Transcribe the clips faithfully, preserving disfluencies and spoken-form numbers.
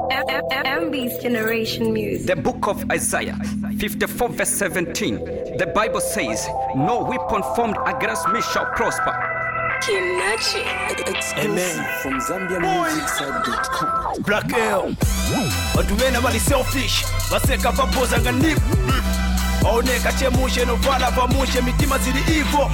M B's Generation Music. The book of Isaiah, fifty-four verse seventeen. The Bible says, no weapon formed against me shall prosper. Amen. From Zambia Music Side dot com. Black L. Watu wena wali selfish. Waseka vapoza nga nip. Waoneka chemushe no vala vamushe mitima zili evil.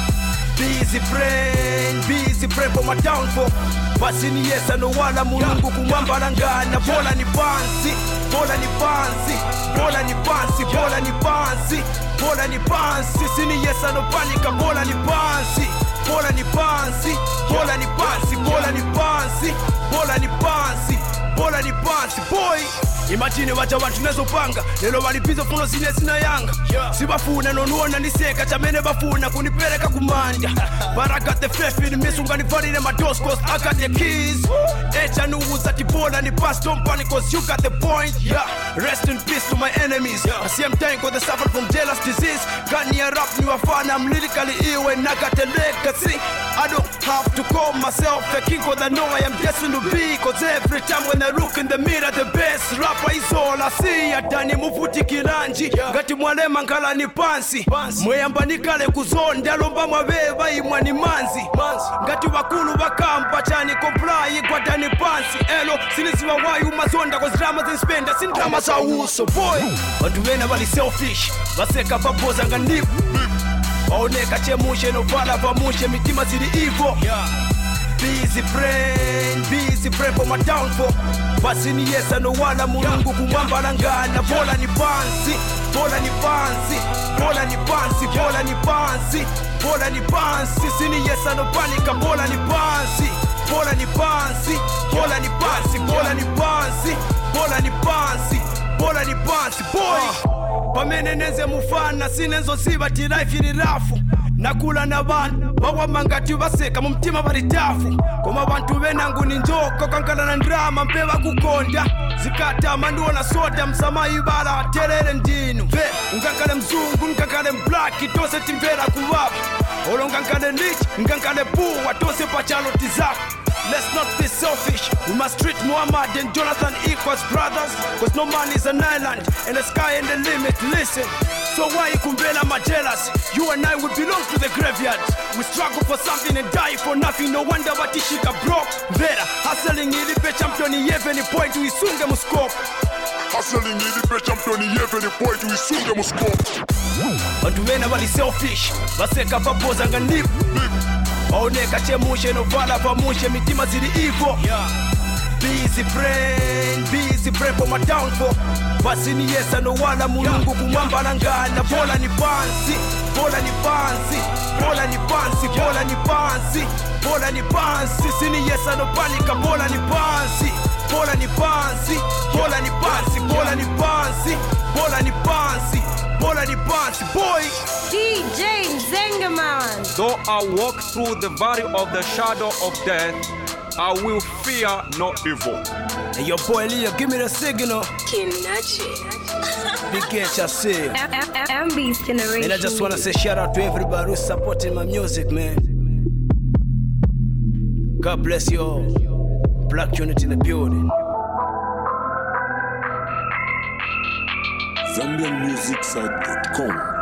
Busy brain, busy brain for my downfall. Basi ni yesa no wala mulungu kumwamba langana. Bola ni pansi, bola ni pansi, bola ni pansi, bola ni pansi, bola ni pansi. Sini yesa no panika, bola ni pansi, bola ni pansi, bola ni pansi, bola ni pansi, bola ni pansi, bola ni pansi, boy. Imagine wacha watu nezopanga lelo walipizo funo zine sina yanga yeah. Sibafuna nonuona niseka chamene bafuna kunipeleka kumanda But I got the faith in me sunga nifari ne mados cause I got the keys Echa nuuza tibola ni pass don't panic cause you got the point yeah. Rest in peace to my enemies yeah. The same time cause they suffered from jealous disease Got near rap ni wafana I'm lyrically ill and I got the legacy I don't have to call myself a king cause I know I am destined to be Cause every time when I look in the mirror the best rap Isola si atani mufuti kilanji yeah. Ngati mwalema ngala ni pansi Mweyamba nikale kuzonda lomba mwabeba imwa ni manzi Manzi. Ngati wakulu wakampa chani comply kwa tani pansi Elo sinisiwa wayu mazonda kwa drama zinspenda Sin drama sa uso boy Watu wena wali selfish Waseka vapoza nga nip Waoneka chemushe no vala vamushe mitima zili evil yeah. Busy brain, busy brain for my downfall Basi ni yesa no wala mulungu kumwamba langana Bola ni pansi, bola ni pansi, bola ni pansi, bola ni pansi, bola ni pansi Sini yesa no panika, bola ni pansi, bola ni pansi, bola ni pansi, bola ni pansi, bola ni pansi, bola ni pansi, boy Pamene neze mufana, sinenzo siba ti life ili rafu Nakula na bana, wawa mangati baseka mumtima baritafu Koma bantu benangu ni njoko kankala na ndrama mpewa kukonda Zikata manduwa na soda msama ibala terere ndinu Ve, ungankale mzungu, ungankale mblaki, tose timvera kuwabu Olo ungankale rich, ungankale buwa, tose pachalo tizaku Let's not be selfish, we must treat Muhammad and Jonathan equals brothers Cause no man is an island, and the sky and the limit, listen So why you kumbela my jealous? You and I would belong to the graveyard We struggle for something and die for nothing No wonder what ishika broke Vera, hustling ilipe champion yeveni point Uisunge muskop Hustling ilipe champion yeveni point Uisunge muskop Watu wena wali selfish Waseka vapoza nga nip Waoneka chemushe no vala vamushe mitima zili evil yeah. Busy brain, busy brain for my downfall Basi ni yesa no wala mulungu kumwamba langana Bola ni pansi, bola ni pansi, bola ni pansi, bola ni pansi, bola ni pansi Sini yesa no panika, bola ni pansi, bola ni pansi, bola ni pansi, bola ni pansi, bola ni pansi, bola ni pansi, boy D J Zengaman. Though I walk through the valley of the shadow of death, I will fear no evil. Hey yo boy Leo, give me the signal. Big catch I say. M B's Generation. And I just wanna say shout out to everybody who's supporting my music, man. God bless you all. Black unity in the building. Zambia Music Side dot com.